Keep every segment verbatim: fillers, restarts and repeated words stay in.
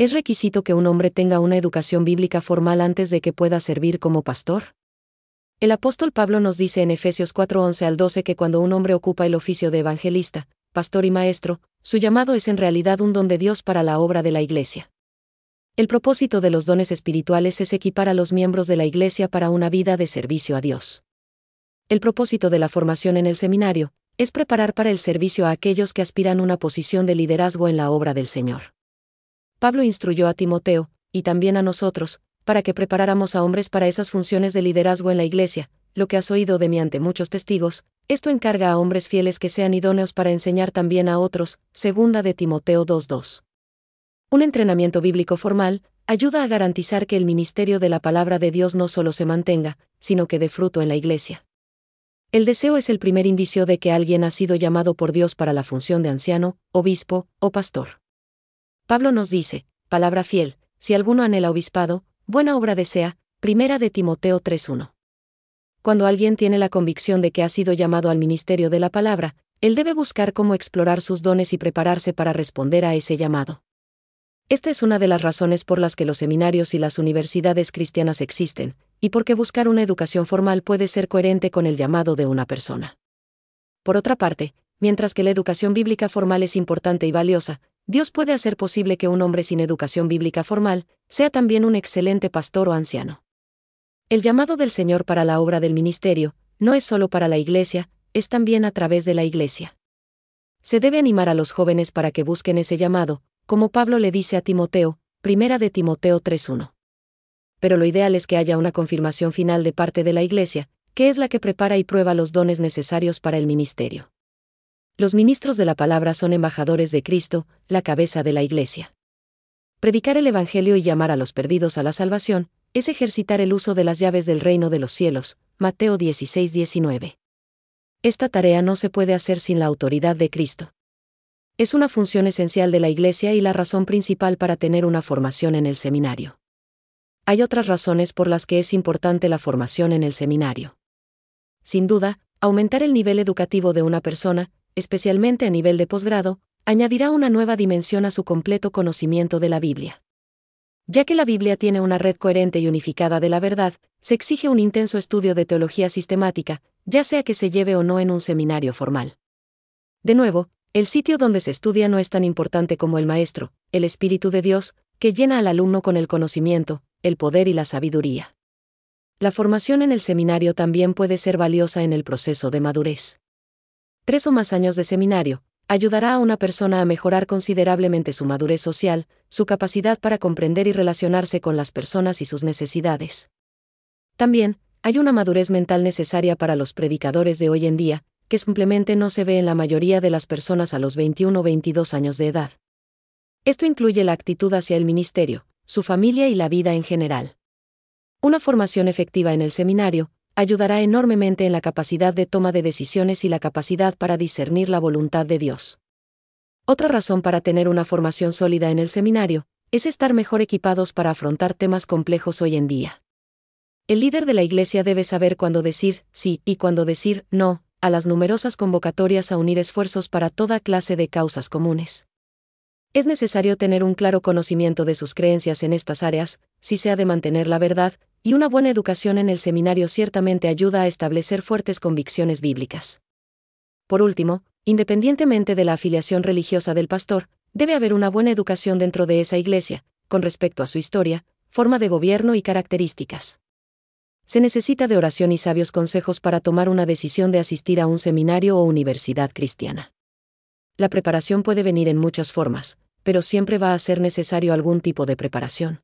¿Es requisito que un hombre tenga una educación bíblica formal antes de que pueda servir como pastor? El apóstol Pablo nos dice en Efesios cuatro once al doce que cuando un hombre ocupa el oficio de evangelista, pastor y maestro, su llamado es en realidad un don de Dios para la obra de la Iglesia. El propósito de los dones espirituales es equipar a los miembros de la Iglesia para una vida de servicio a Dios. El propósito de la formación en el seminario es preparar para el servicio a aquellos que aspiran a una posición de liderazgo en la obra del Señor. Pablo instruyó a Timoteo, y también a nosotros, para que preparáramos a hombres para esas funciones de liderazgo en la Iglesia. Lo que has oído de mí ante muchos testigos, esto encarga a hombres fieles que sean idóneos para enseñar también a otros. Segunda de Timoteo dos dos. Un entrenamiento bíblico formal ayuda a garantizar que el ministerio de la palabra de Dios no solo se mantenga, sino que dé fruto en la Iglesia. El deseo es el primer indicio de que alguien ha sido llamado por Dios para la función de anciano, obispo o pastor. Pablo nos dice, palabra fiel, si alguno anhela obispado, buena obra desea. Primera de Timoteo tres uno. Cuando alguien tiene la convicción de que ha sido llamado al ministerio de la palabra, él debe buscar cómo explorar sus dones y prepararse para responder a ese llamado. Esta es una de las razones por las que los seminarios y las universidades cristianas existen, y porque buscar una educación formal puede ser coherente con el llamado de una persona. Por otra parte, mientras que la educación bíblica formal es importante y valiosa, Dios puede hacer posible que un hombre sin educación bíblica formal sea también un excelente pastor o anciano. El llamado del Señor para la obra del ministerio no es solo para la Iglesia, es también a través de la Iglesia. Se debe animar a los jóvenes para que busquen ese llamado, como Pablo le dice a Timoteo, Primera de Timoteo tres uno. Pero lo ideal es que haya una confirmación final de parte de la Iglesia, que es la que prepara y prueba los dones necesarios para el ministerio. Los ministros de la palabra son embajadores de Cristo, la cabeza de la Iglesia. Predicar el Evangelio y llamar a los perdidos a la salvación es ejercitar el uso de las llaves del reino de los cielos. Mateo dieciséis diecinueve. Esta tarea no se puede hacer sin la autoridad de Cristo. Es una función esencial de la Iglesia y la razón principal para tener una formación en el seminario. Hay otras razones por las que es importante la formación en el seminario. Sin duda, aumentar el nivel educativo de una persona, especialmente a nivel de posgrado, añadirá una nueva dimensión a su completo conocimiento de la Biblia. Ya que la Biblia tiene una red coherente y unificada de la verdad, se exige un intenso estudio de teología sistemática, ya sea que se lleve o no en un seminario formal. De nuevo, el sitio donde se estudia no es tan importante como el maestro, el Espíritu de Dios, que llena al alumno con el conocimiento, el poder y la sabiduría. La formación en el seminario también puede ser valiosa en el proceso de madurez. Tres o más años de seminario ayudará a una persona a mejorar considerablemente su madurez social, su capacidad para comprender y relacionarse con las personas y sus necesidades. También, hay una madurez mental necesaria para los predicadores de hoy en día, que simplemente no se ve en la mayoría de las personas a los veintiuno o veintidós años de edad. Esto incluye la actitud hacia el ministerio, su familia y la vida en general. Una formación efectiva en el seminario ayudará enormemente en la capacidad de toma de decisiones y la capacidad para discernir la voluntad de Dios. Otra razón para tener una formación sólida en el seminario es estar mejor equipados para afrontar temas complejos hoy en día. El líder de la Iglesia debe saber cuándo decir sí y cuándo decir no a las numerosas convocatorias a unir esfuerzos para toda clase de causas comunes. Es necesario tener un claro conocimiento de sus creencias en estas áreas, si se ha de mantener la verdad, y una buena educación en el seminario ciertamente ayuda a establecer fuertes convicciones bíblicas. Por último, independientemente de la afiliación religiosa del pastor, debe haber una buena educación dentro de esa iglesia, con respecto a su historia, forma de gobierno y características. Se necesita de oración y sabios consejos para tomar una decisión de asistir a un seminario o universidad cristiana. La preparación puede venir en muchas formas, pero siempre va a ser necesario algún tipo de preparación.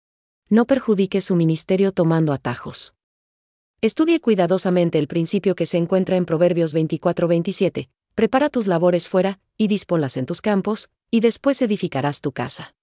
No perjudique su ministerio tomando atajos. Estudie cuidadosamente el principio que se encuentra en Proverbios veinticuatro veintisiete, prepara tus labores fuera, y disponlas en tus campos, y después edificarás tu casa.